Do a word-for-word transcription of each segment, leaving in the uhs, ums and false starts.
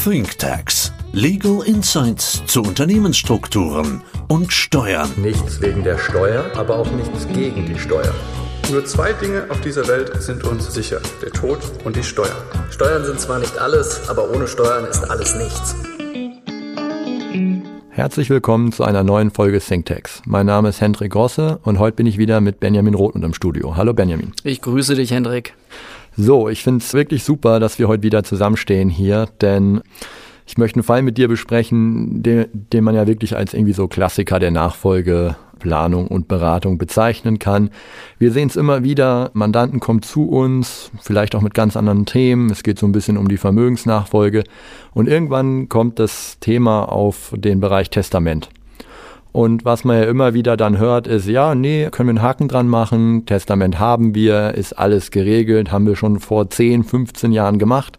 ThinkTax. Legal Insights zu Unternehmensstrukturen und Steuern. Nichts wegen der Steuer, aber auch nichts gegen die Steuer. Nur zwei Dinge auf dieser Welt sind uns sicher: der Tod und die Steuern. Steuern sind zwar nicht alles, aber ohne Steuern ist alles nichts. Herzlich willkommen zu einer neuen Folge ThinkTax. Mein Name ist Hendrik Grosse und heute bin ich wieder mit Benjamin Rothmund im Studio. Hallo Benjamin. Ich grüße dich, Hendrik. So, ich finde es wirklich super, dass wir heute wieder zusammenstehen hier, denn ich möchte einen Fall mit dir besprechen, den, den man ja wirklich als irgendwie so Klassiker der Nachfolgeplanung und Beratung bezeichnen kann. Wir sehen es immer wieder, Mandanten kommen zu uns, vielleicht auch mit ganz anderen Themen. Es geht so ein bisschen um die Vermögensnachfolge und irgendwann kommt das Thema auf den Bereich Testament. Und was man ja immer wieder dann hört, ist, ja, nee, können wir einen Haken dran machen, Testament haben wir, ist alles geregelt, haben wir schon vor zehn, fünfzehn Jahren gemacht.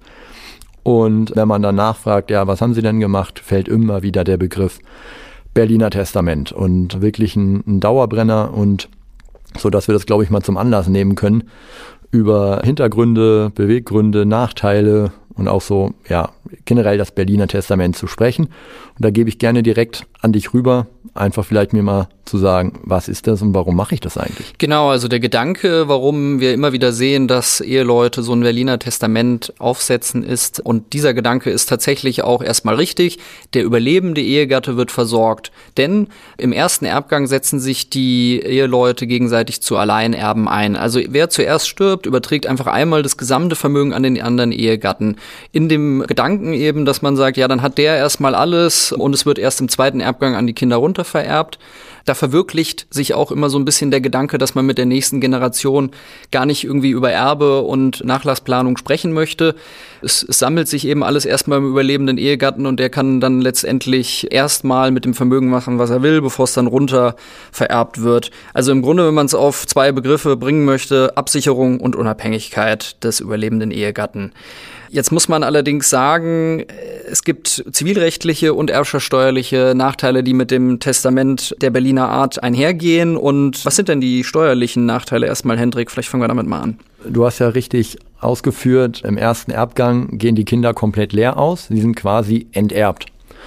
Und wenn man dann nachfragt, ja, was haben Sie denn gemacht, fällt immer wieder der Begriff Berliner Testament und wirklich ein, ein Dauerbrenner, und so dass wir das, glaube ich, mal zum Anlass nehmen können, über Hintergründe, Beweggründe, Nachteile und auch so, ja, generell das Berliner Testament zu sprechen. Und da gebe ich gerne direkt an dich rüber, einfach vielleicht mir mal zu sagen, was ist das und warum mache ich das eigentlich? Genau, also der Gedanke, warum wir immer wieder sehen, dass Eheleute so ein Berliner Testament aufsetzen, ist, und dieser Gedanke ist tatsächlich auch erstmal richtig, der überlebende Ehegatte wird versorgt. Denn im ersten Erbgang setzen sich die Eheleute gegenseitig zu Alleinerben ein. Also wer zuerst stirbt, überträgt einfach einmal das gesamte Vermögen an den anderen Ehegatten. In dem Gedanken eben, dass man sagt, ja, dann hat der erstmal alles und es wird erst im zweiten Erbgang an die Kinder runter vererbt. Da verwirklicht sich auch immer so ein bisschen der Gedanke, dass man mit der nächsten Generation gar nicht irgendwie über Erbe und Nachlassplanung sprechen möchte. Es, es sammelt sich eben alles erstmal im überlebenden Ehegatten und der kann dann letztendlich erstmal mit dem Vermögen machen, was er will, bevor es dann runter vererbt wird. Also im Grunde, wenn man es auf zwei Begriffe bringen möchte, Absicherung und Unabhängigkeit des überlebenden Ehegatten. Jetzt muss man allerdings sagen, es gibt zivilrechtliche und erbschaftssteuerliche Nachteile, die mit dem Testament der Berliner Art einhergehen. Und was sind denn die steuerlichen Nachteile erstmal, Hendrik? Vielleicht fangen wir damit mal an. Du hast ja richtig ausgeführt, im ersten Erbgang gehen die Kinder komplett leer aus. Sie sind quasi enterbt.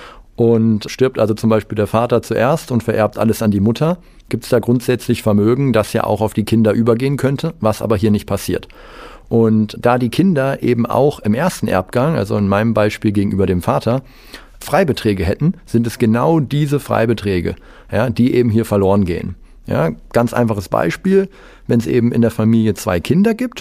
Und stirbt also zum Beispiel der Vater zuerst und vererbt alles an die Mutter, gibt es da grundsätzlich Vermögen, das ja auch auf die Kinder übergehen könnte, was aber hier nicht passiert. Und da die Kinder eben auch im ersten Erbgang, also in meinem Beispiel gegenüber dem Vater, Freibeträge hätten, sind es genau diese Freibeträge, ja, die eben hier verloren gehen. Ja, ganz einfaches Beispiel, wenn es eben in der Familie zwei Kinder gibt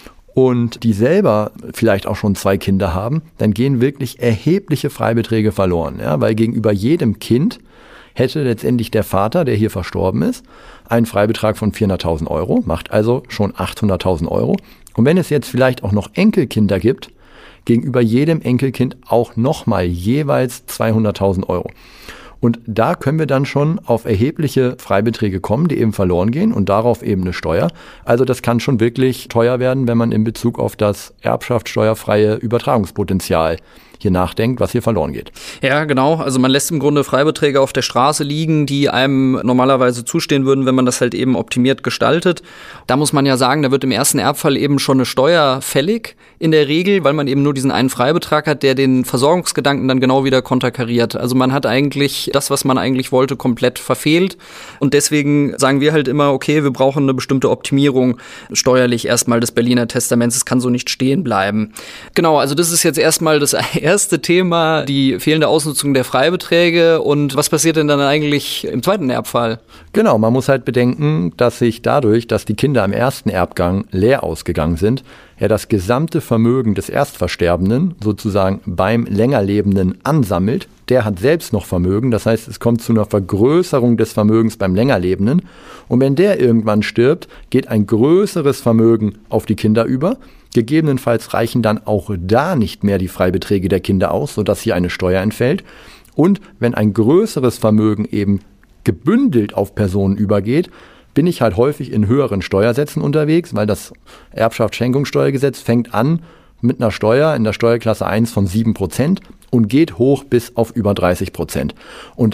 und die selber vielleicht auch schon zwei Kinder haben, dann gehen wirklich erhebliche Freibeträge verloren, ja, weil gegenüber jedem Kind hätte letztendlich der Vater, der hier verstorben ist, einen Freibetrag von vierhunderttausend Euro, macht also schon achthunderttausend Euro. Und wenn es jetzt vielleicht auch noch Enkelkinder gibt, gegenüber jedem Enkelkind auch nochmal jeweils zweihunderttausend Euro. Und da können wir dann schon auf erhebliche Freibeträge kommen, die eben verloren gehen und darauf eben eine Steuer. Also das kann schon wirklich teuer werden, wenn man in Bezug auf das erbschaftssteuerfreie Übertragungspotenzial hier nachdenkt, was hier verloren geht. Ja, genau. Also man lässt im Grunde Freibeträge auf der Straße liegen, die einem normalerweise zustehen würden, wenn man das halt eben optimiert gestaltet. Da muss man ja sagen, da wird im ersten Erbfall eben schon eine Steuer fällig in der Regel, weil man eben nur diesen einen Freibetrag hat, der den Versorgungsgedanken dann genau wieder konterkariert. Also man hat eigentlich das, was man eigentlich wollte, komplett verfehlt. Und deswegen sagen wir halt immer, okay, wir brauchen eine bestimmte Optimierung steuerlich erstmal des Berliner Testaments. Es kann so nicht stehen bleiben. Genau, also das ist jetzt erstmal das erste Thema, die fehlende Ausnutzung der Freibeträge. Und was passiert denn dann eigentlich im zweiten Erbfall? Genau, man muss halt bedenken, dass sich dadurch, dass die Kinder im ersten Erbgang leer ausgegangen sind, ja das gesamte Vermögen des Erstversterbenden sozusagen beim Längerlebenden ansammelt. Der hat selbst noch Vermögen, das heißt, es kommt zu einer Vergrößerung des Vermögens beim Längerlebenden. Und wenn der irgendwann stirbt, geht ein größeres Vermögen auf die Kinder über. Gegebenenfalls reichen dann auch da nicht mehr die Freibeträge der Kinder aus, sodass hier eine Steuer entfällt. Und wenn ein größeres Vermögen eben gebündelt auf Personen übergeht, bin ich halt häufig in höheren Steuersätzen unterwegs, weil das Erbschaftsschenkungssteuergesetz fängt an mit einer Steuer in der Steuerklasse eins von sieben Prozent und geht hoch bis auf über dreißig Prozent. Und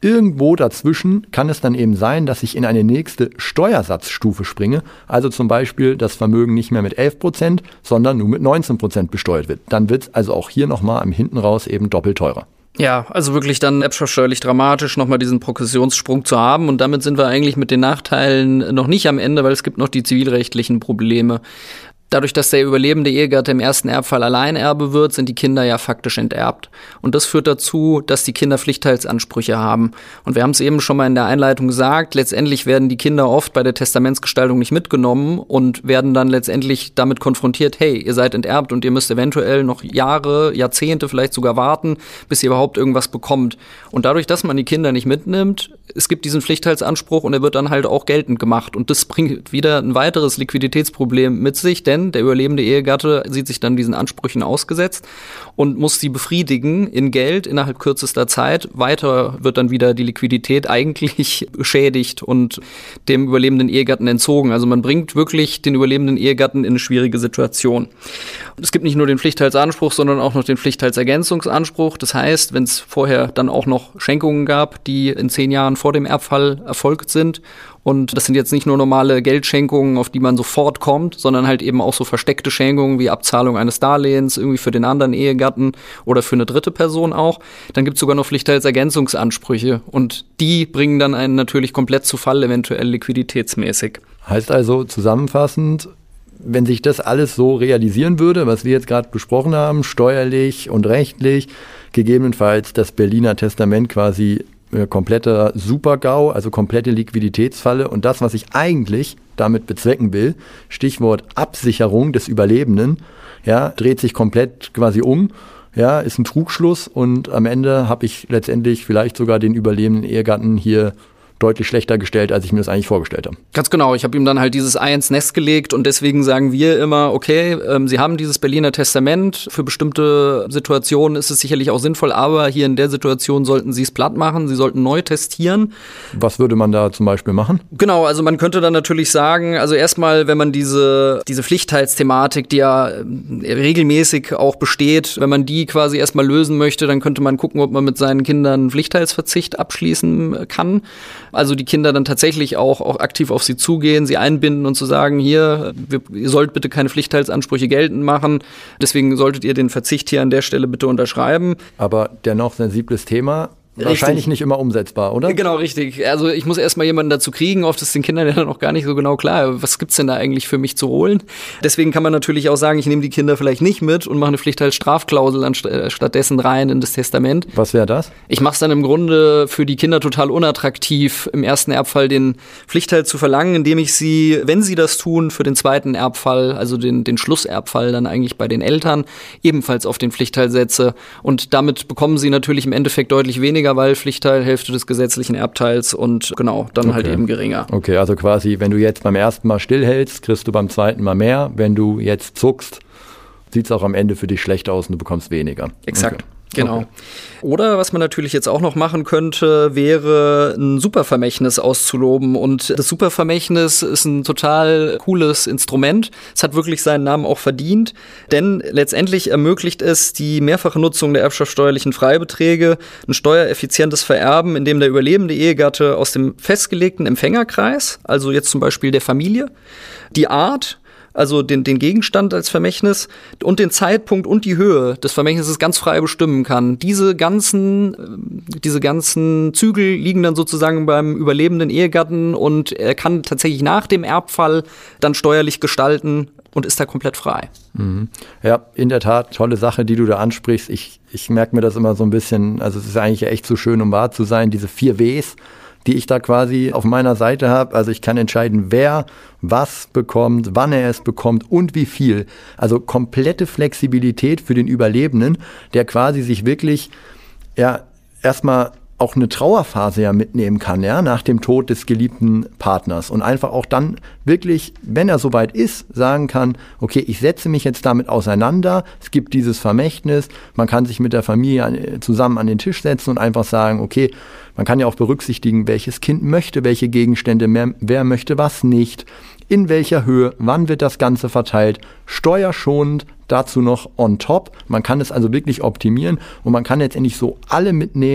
irgendwo dazwischen kann es dann eben sein, dass ich in eine nächste Steuersatzstufe springe. Also zum Beispiel das Vermögen nicht mehr mit elf Prozent, sondern nur mit neunzehn Prozent besteuert wird. Dann wird es also auch hier nochmal am hinten raus eben doppelt teurer. Ja, also wirklich dann erbschaftssteuerlich dramatisch, nochmal diesen Progressionssprung zu haben. Und damit sind wir eigentlich mit den Nachteilen noch nicht am Ende, weil es gibt noch die zivilrechtlichen Probleme. Dadurch, dass der überlebende Ehegatte im ersten Erbfall Alleinerbe wird, sind die Kinder ja faktisch enterbt. Und das führt dazu, dass die Kinder Pflichtteilsansprüche haben. Und wir haben es eben schon mal in der Einleitung gesagt, letztendlich werden die Kinder oft bei der Testamentsgestaltung nicht mitgenommen und werden dann letztendlich damit konfrontiert, hey, ihr seid enterbt und ihr müsst eventuell noch Jahre, Jahrzehnte vielleicht sogar warten, bis ihr überhaupt irgendwas bekommt. Und dadurch, dass man die Kinder nicht mitnimmt, es gibt diesen Pflichtteilsanspruch und er wird dann halt auch geltend gemacht. Und das bringt wieder ein weiteres Liquiditätsproblem mit sich, denn der überlebende Ehegatte sieht sich dann diesen Ansprüchen ausgesetzt und muss sie befriedigen in Geld innerhalb kürzester Zeit. Weiter wird dann wieder die Liquidität eigentlich beschädigt und dem überlebenden Ehegatten entzogen. Also man bringt wirklich den überlebenden Ehegatten in eine schwierige Situation. Es gibt nicht nur den Pflichtteilsanspruch, sondern auch noch den Pflichtteilsergänzungsanspruch. Das heißt, wenn es vorher dann auch noch Schenkungen gab, die in zehn Jahren vor dem Erbfall erfolgt sind, und das sind jetzt nicht nur normale Geldschenkungen, auf die man sofort kommt, sondern halt eben auch so versteckte Schenkungen wie Abzahlung eines Darlehens irgendwie für den anderen Ehegatten oder für eine dritte Person auch. Dann gibt es sogar noch Pflichtteilsergänzungsansprüche und die bringen dann einen natürlich komplett zu Fall, eventuell liquiditätsmäßig. Heißt also zusammenfassend, wenn sich das alles so realisieren würde, was wir jetzt gerade besprochen haben, steuerlich und rechtlich, gegebenenfalls das Berliner Testament quasi äh, kompletter Super-GAU, also komplette Liquiditätsfalle und das, was ich eigentlich damit bezwecken will, Stichwort Absicherung des Überlebenden, ja, dreht sich komplett quasi um, ja, ist ein Trugschluss und am Ende habe ich letztendlich vielleicht sogar den überlebenden Ehegatten hier deutlich schlechter gestellt, als ich mir das eigentlich vorgestellt habe. Ganz genau, ich habe ihm dann halt dieses Ei ins Nest gelegt und deswegen sagen wir immer, okay, ähm, Sie haben dieses Berliner Testament, für bestimmte Situationen ist es sicherlich auch sinnvoll, aber hier in der Situation sollten Sie es platt machen, Sie sollten neu testieren. Was würde man da zum Beispiel machen? Genau, also man könnte dann natürlich sagen, also erstmal, wenn man diese, diese Pflichtteilsthematik, die ja regelmäßig auch besteht, wenn man die quasi erstmal lösen möchte, dann könnte man gucken, ob man mit seinen Kindern Pflichtteilsverzicht abschließen kann. Also die Kinder dann tatsächlich auch, auch aktiv auf sie zugehen, sie einbinden und zu sagen, hier, wir, ihr sollt bitte keine Pflichtteilsansprüche geltend machen, deswegen solltet ihr den Verzicht hier an der Stelle bitte unterschreiben. Aber dennoch sensibles Thema. Wahrscheinlich richtig. Nicht immer umsetzbar, oder? Genau, richtig. Also ich muss erstmal jemanden dazu kriegen, oft ist den Kindern ja dann auch gar nicht so genau klar, was gibt's denn da eigentlich für mich zu holen? Deswegen kann man natürlich auch sagen, ich nehme die Kinder vielleicht nicht mit und mache eine Pflichtteilsstrafklausel anst- stattdessen rein in das Testament. Was wäre das? Ich mache es dann im Grunde für die Kinder total unattraktiv, im ersten Erbfall den Pflichtteil zu verlangen, indem ich sie, wenn sie das tun, für den zweiten Erbfall, also den, den Schlusserbfall dann eigentlich bei den Eltern, ebenfalls auf den Pflichtteil setze. Und damit bekommen sie natürlich im Endeffekt deutlich weniger, weil Pflichtteil, Hälfte des gesetzlichen Erbteils und genau, dann okay. halt eben geringer. Okay, also quasi, wenn du jetzt beim ersten Mal stillhältst, kriegst du beim zweiten Mal mehr. Wenn du jetzt zuckst, sieht es auch am Ende für dich schlecht aus und du bekommst weniger. Exakt. Okay. Genau. Okay. Oder was man natürlich jetzt auch noch machen könnte, wäre ein Supervermächtnis auszuloben. Und das Supervermächtnis ist ein total cooles Instrument. Es hat wirklich seinen Namen auch verdient, denn letztendlich ermöglicht es die mehrfache Nutzung der erbschaftssteuerlichen Freibeträge, ein steuereffizientes Vererben, in dem der überlebende Ehegatte aus dem festgelegten Empfängerkreis, also jetzt zum Beispiel der Familie, die Art, also den, den Gegenstand als Vermächtnis und den Zeitpunkt und die Höhe des Vermächtnisses ganz frei bestimmen kann. Diese ganzen, diese ganzen Zügel liegen dann sozusagen beim überlebenden Ehegatten und er kann tatsächlich nach dem Erbfall dann steuerlich gestalten und ist da komplett frei. Mhm. Ja, in der Tat, tolle Sache, die du da ansprichst. Ich, ich merke mir das immer so ein bisschen, also es ist eigentlich echt so schön, um wahr zu sein, diese vier Ws, die ich da quasi auf meiner Seite habe. Also ich kann entscheiden, wer was bekommt, wann er es bekommt und wie viel. Also komplette Flexibilität für den Überlebenden, der quasi sich wirklich ja erstmal auch eine Trauerphase ja mitnehmen kann, ja, nach dem Tod des geliebten Partners und einfach auch dann wirklich, wenn er soweit ist, sagen kann, okay, ich setze mich jetzt damit auseinander, es gibt dieses Vermächtnis, man kann sich mit der Familie zusammen an den Tisch setzen und einfach sagen, okay, man kann ja auch berücksichtigen, welches Kind möchte welche Gegenstände, mehr, wer möchte was nicht, in welcher Höhe, wann wird das Ganze verteilt, steuerschonend, dazu noch on top. Man kann es also wirklich optimieren und man kann letztendlich so alle mitnehmen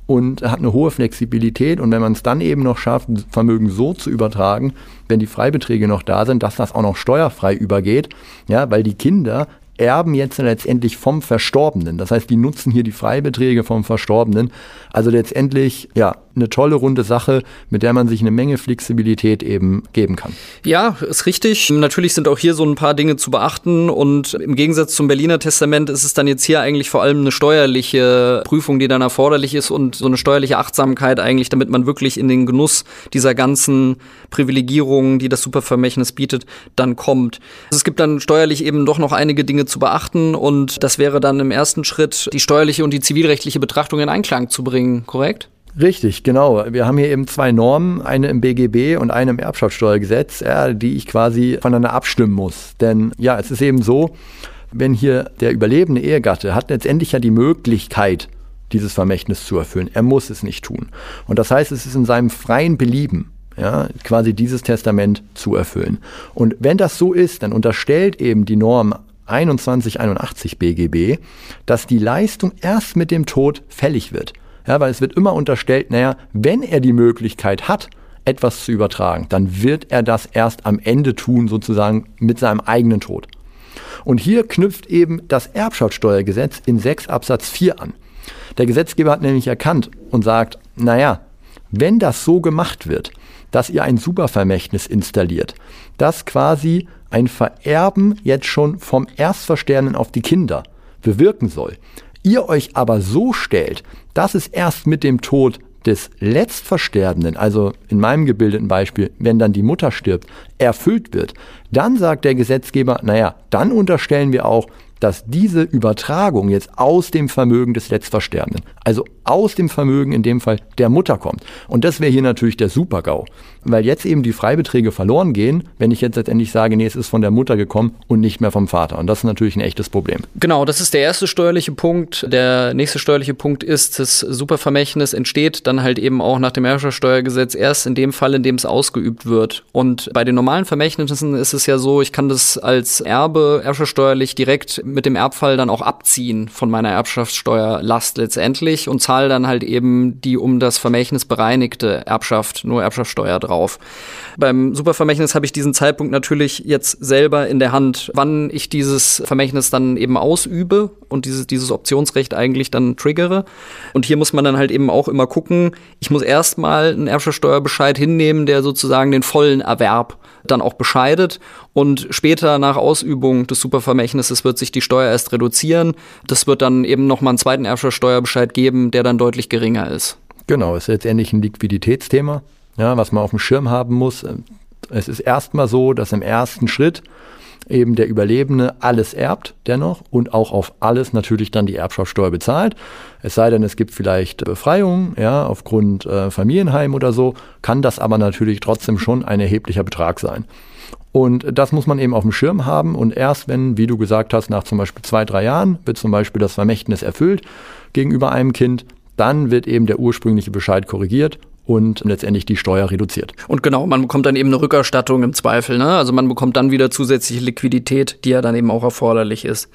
und hat eine hohe Flexibilität. Und wenn man es dann eben noch schafft, Vermögen so zu übertragen, wenn die Freibeträge noch da sind, dass das auch noch steuerfrei übergeht, ja, weil die Kinder erben jetzt letztendlich vom Verstorbenen. Das heißt, die nutzen hier die Freibeträge vom Verstorbenen. Also letztendlich, ja, eine tolle runde Sache, mit der man sich eine Menge Flexibilität eben geben kann. Ja, ist richtig. Natürlich sind auch hier so ein paar Dinge zu beachten und im Gegensatz zum Berliner Testament ist es dann jetzt hier eigentlich vor allem eine steuerliche Prüfung, die dann erforderlich ist und so eine steuerliche Achtsamkeit eigentlich, damit man wirklich in den Genuss dieser ganzen Privilegierungen, die das Supervermächtnis bietet, dann kommt. Also es gibt dann steuerlich eben doch noch einige Dinge zu beachten und das wäre dann im ersten Schritt die steuerliche und die zivilrechtliche Betrachtung in Einklang zu bringen, korrekt? Richtig, genau. Wir haben hier eben zwei Normen, eine im B G B und eine im Erbschaftssteuergesetz, ja, die ich quasi voneinander abstimmen muss. Denn ja, es ist eben so, wenn hier der überlebende Ehegatte hat letztendlich ja die Möglichkeit, dieses Vermächtnis zu erfüllen. Er muss es nicht tun. Und das heißt, es ist in seinem freien Belieben, ja, quasi dieses Testament zu erfüllen. Und wenn das so ist, dann unterstellt eben die Norm einundzwanzig einundachtzig B G B, dass die Leistung erst mit dem Tod fällig wird. Ja, weil es wird immer unterstellt, naja, wenn er die Möglichkeit hat, etwas zu übertragen, dann wird er das erst am Ende tun, sozusagen mit seinem eigenen Tod. Und hier knüpft eben das Erbschaftssteuergesetz in sechs Absatz vier an. Der Gesetzgeber hat nämlich erkannt und sagt, naja, wenn das so gemacht wird, dass ihr ein Supervermächtnis installiert, das quasi ein Vererben jetzt schon vom Erstversterbenden auf die Kinder bewirken soll, ihr euch aber so stellt, dass es erst mit dem Tod des Letztversterbenden, also in meinem gebildeten Beispiel, wenn dann die Mutter stirbt, erfüllt wird, dann sagt der Gesetzgeber, naja, dann unterstellen wir auch, dass diese Übertragung jetzt aus dem Vermögen des Letztversterbenden, also aus dem Vermögen in dem Fall der Mutter kommt. Und das wäre hier natürlich der Super-GAU, weil jetzt eben die Freibeträge verloren gehen, wenn ich jetzt letztendlich sage, nee, es ist von der Mutter gekommen und nicht mehr vom Vater. Und das ist natürlich ein echtes Problem. Genau, das ist der erste steuerliche Punkt. Der nächste steuerliche Punkt ist, das Supervermächtnis entsteht dann halt eben auch nach dem Erbschaftssteuergesetz erst in dem Fall, in dem es ausgeübt wird. Und bei den normalen Vermächtnissen ist es ja so, ich kann das als Erbe erbschaftssteuerlich direkt mit dem Erbfall dann auch abziehen von meiner Erbschaftssteuerlast letztendlich und zahle dann halt eben die um das Vermächtnis bereinigte Erbschaft, nur Erbschaftssteuer drauf. Beim Supervermächtnis habe ich diesen Zeitpunkt natürlich jetzt selber in der Hand, wann ich dieses Vermächtnis dann eben ausübe und dieses, dieses Optionsrecht eigentlich dann triggere. Und hier muss man dann halt eben auch immer gucken, ich muss erstmal einen Erbschaftssteuerbescheid hinnehmen, der sozusagen den vollen Erwerb dann auch bescheidet und später nach Ausübung des Supervermächtnisses wird sich die Steuer erst reduzieren. Das wird dann eben nochmal einen zweiten Erbschaftssteuerbescheid geben, der dann deutlich geringer ist. Genau, ist letztendlich ein Liquiditätsthema, ja, was man auf dem Schirm haben muss. Es ist erstmal so, dass im ersten Schritt eben der Überlebende alles erbt dennoch und auch auf alles natürlich dann die Erbschaftssteuer bezahlt. Es sei denn, es gibt vielleicht Befreiungen, ja, aufgrund äh, Familienheim oder so, kann das aber natürlich trotzdem schon ein erheblicher Betrag sein. Und das muss man eben auf dem Schirm haben und erst wenn, wie du gesagt hast, nach zum Beispiel zwei, drei Jahren wird zum Beispiel das Vermächtnis erfüllt gegenüber einem Kind, dann wird eben der ursprüngliche Bescheid korrigiert und letztendlich die Steuer reduziert. Und genau, man bekommt dann eben eine Rückerstattung im Zweifel, ne? Also man bekommt dann wieder zusätzliche Liquidität, die ja dann eben auch erforderlich ist.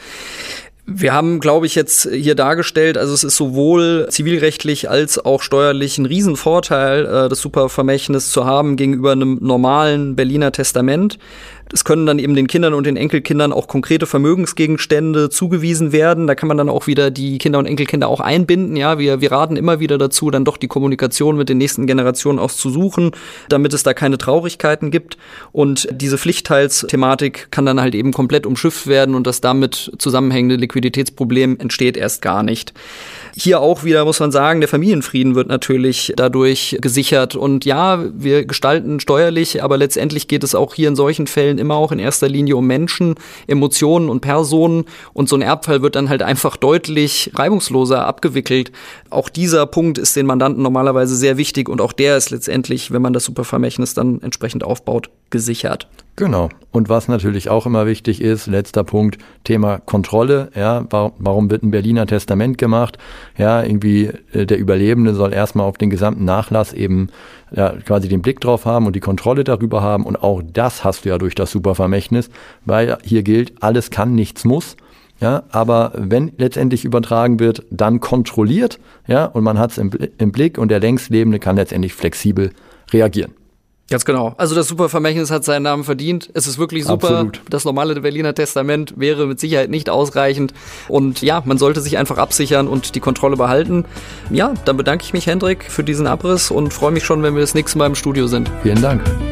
Wir haben, glaube ich, jetzt hier dargestellt, also es ist sowohl zivilrechtlich als auch steuerlich ein Riesenvorteil, äh, das Supervermächtnis zu haben gegenüber einem normalen Berliner Testament. Es können dann eben den Kindern und den Enkelkindern auch konkrete Vermögensgegenstände zugewiesen werden. Da kann man dann auch wieder die Kinder und Enkelkinder auch einbinden. Ja, wir, wir raten immer wieder dazu, dann doch die Kommunikation mit den nächsten Generationen auch zu suchen, damit es da keine Traurigkeiten gibt. Und diese Pflichtteilsthematik kann dann halt eben komplett umschifft werden und das damit zusammenhängende Liquiditätsproblem entsteht erst gar nicht. Hier auch wieder muss man sagen, der Familienfrieden wird natürlich dadurch gesichert. Und ja, wir gestalten steuerlich, aber letztendlich geht es auch hier in solchen Fällen immer auch in erster Linie um Menschen, Emotionen und Personen. Und so ein Erbfall wird dann halt einfach deutlich reibungsloser abgewickelt. Auch dieser Punkt ist den Mandanten normalerweise sehr wichtig und auch der ist letztendlich, wenn man das Supervermächtnis dann entsprechend aufbaut, gesichert. Genau. Und was natürlich auch immer wichtig ist, letzter Punkt, Thema Kontrolle. Ja, warum wird ein Berliner Testament gemacht? Ja, irgendwie der Überlebende soll erstmal auf den gesamten Nachlass eben ja, quasi den Blick drauf haben und die Kontrolle darüber haben. Und auch das hast du ja durch das Supervermächtnis, weil hier gilt, alles kann, nichts muss. Ja, aber wenn letztendlich übertragen wird, dann kontrolliert, ja, und man hat es im, im Blick und der Längstlebende kann letztendlich flexibel reagieren. Ganz genau. Also das Supervermächtnis hat seinen Namen verdient. Es ist wirklich super. Absolut. Das normale Berliner Testament wäre mit Sicherheit nicht ausreichend. Und ja, man sollte sich einfach absichern und die Kontrolle behalten. Ja, dann bedanke ich mich, Hendrik, für diesen Abriss und freue mich schon, wenn wir das nächste Mal im Studio sind. Vielen Dank.